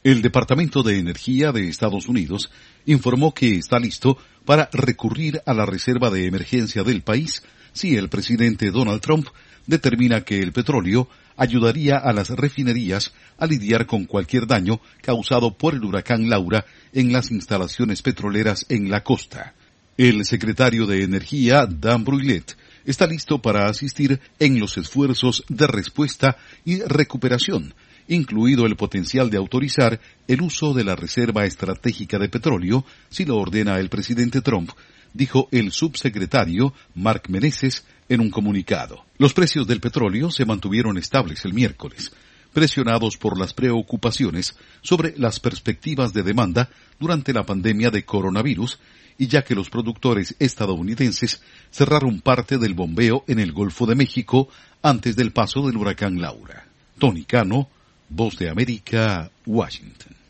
El Departamento de Energía de Estados Unidos informó que está listo para recurrir a la reserva de emergencia del país si el presidente Donald Trump determina que el petróleo ayudaría a las refinerías a lidiar con cualquier daño causado por el huracán Laura en las instalaciones petroleras en la costa. El secretario de Energía, Dan Brouillette, está listo para asistir en los esfuerzos de respuesta y recuperación, incluido el potencial de autorizar el uso de la Reserva Estratégica de Petróleo si lo ordena el presidente Trump, dijo el subsecretario Mark Meneses en un comunicado. Los precios del petróleo se mantuvieron estables el miércoles, presionados por las preocupaciones sobre las perspectivas de demanda durante la pandemia de coronavirus y ya que los productores estadounidenses cerraron parte del bombeo en el Golfo de México antes del paso del huracán Laura. Tony Cano, Voz de América, Washington.